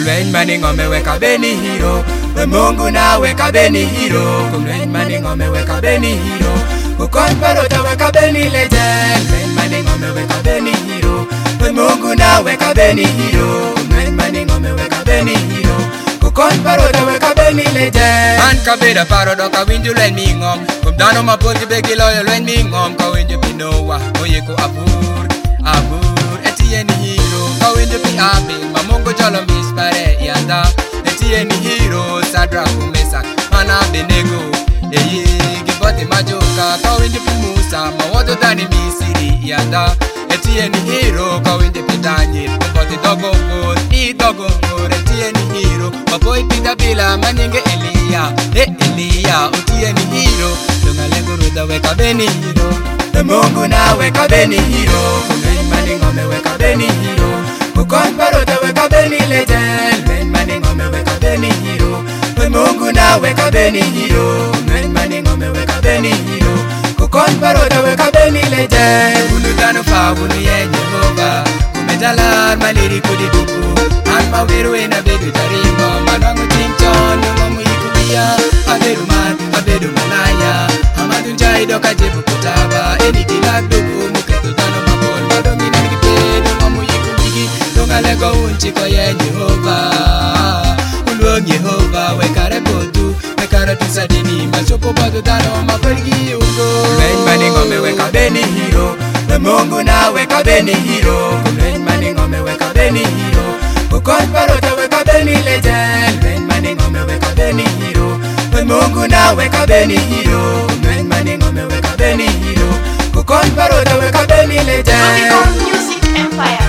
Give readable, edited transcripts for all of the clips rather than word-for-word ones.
Kumlweny mani ng'ome weka beni hero. We Mungu na weka beni hero. Kumlweny mani ng'ome weka beni hero. Kukon parota weka beni legend. Kumlweny mani ng'ome weka beni hero. We Mungu na weka beni hero. Kumlweny mani ng'ome weka beni hero. Kukon parota weka beni legend. An kabeda parodo ka winju lweny mi ng'om. Kum dano mapod ki begi loyo lweny mi ng'om. Ka winju pinowa oyeko abur abur etiye ni hero. Ka winju pi abe mamongo jolo mispare yanda. Etiye ni hero Sadra Kumesak mana benego. Eye gibote majoka. Ka winju pi Musa mawodo dani misiri yanda. Etiye ni hero. Ka winju pi Daniel gibote dogo ngor i dogo ngor. Etiye ni hero. Maboy pida bila maninge Elia. Elia utiye ni hero. Dunga lengo ruda weka beni hero. The Mungu na weka beni hero. Kumlweny mani ng'ome weka beni hero. Kukon parota weka beni legend. Kumlweny mani ng'ome weka beni hero. The Mungu na weka beni hero. Kumlweny mani ng'ome weka beni hero. Kukon parota weka beni legend. Ulu tano fa ulu ye Jehova. Kumejalar maliri kudi duku. An mawiru ena bedu tarimbo. Manwangu tinchon nungomu ikubia. Abedu man, abedu manaya. Amadun jai doka jebu kutaba. Eni kilak duku muketu tano mabol. Madongi niki pedu mamu ikubigi. Donga lego unchiko ye Jehova. Uluong Jehova wekare botu. Wekare tusadini machopo badu tano mapergi ungo. Kumlweny mani ng'ome weka beni hero. The Mungu na weka beni hero. Kumlweny mani ng'ome weka beni hero. Kukon parota weka beni legend. Kumlweny mani ng'ome weka beni hero. The Mungu na weka beni hero. Kumlweny mani ng'ome weka beni hero. Kukon parota weka beni legend. Music Empire.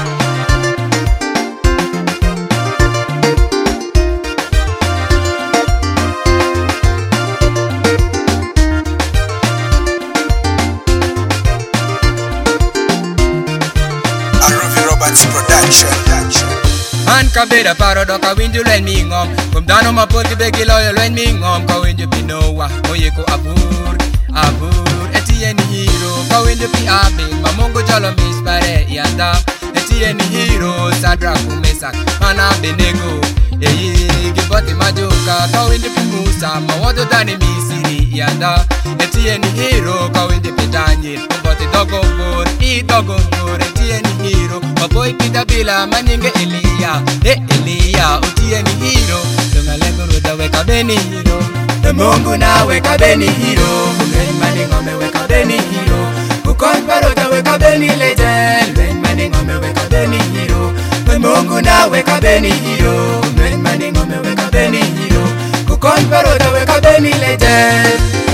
An kabeda parodo ka winju lweny mi ng'om. Kum dano mapod ki begi loyo lweny mi ng'om. Ka winju pi Noah oyeko abur abur etiye ni hero. Ka winju pi Abel mamongo jolo mispare yanda. Etiye ni hero Sadra Kumesak mana benego. Eye gibote majoka. Ka winju pi Musa mawodo dani misiri yanda. Etiye ni hero. Ka winju pi Daniel gibote dogo ngor i dogo ngor. Etiye ni hero. Maboy pida bila maninge Elia. Elia utiye ni hero. Dunga lengo ruda weka beni hero. The Mungu na weka beni hero. Kumlweny mani ng'ome weka beni hero. Kukon parota weka beni legend. Kumlweny mani ng'ome weka beni hero. The Mungu na weka beni hero. Kumlweny mani ng'ome weka beni hero. Kukon parota weka beni legend.